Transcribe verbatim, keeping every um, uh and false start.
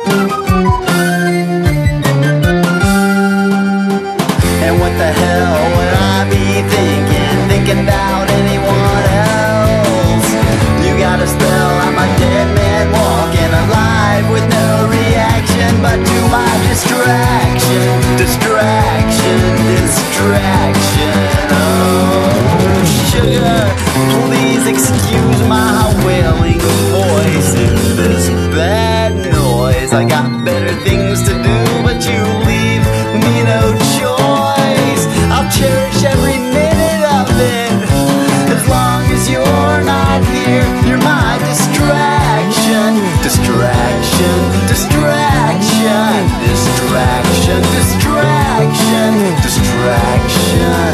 And what the hell would I be thinking, thinking about anyone else? You got a spell, I'm a dead man walking alive with no reaction, but to my distraction, distraction, distraction. Oh, sugar, please excuse my wailing voice in this bad noise. I got better things to do, but you leave me no choice. I'll cherish every minute of it, as long as you're not here. You're my distraction, distraction, distraction, distraction, distraction, distraction.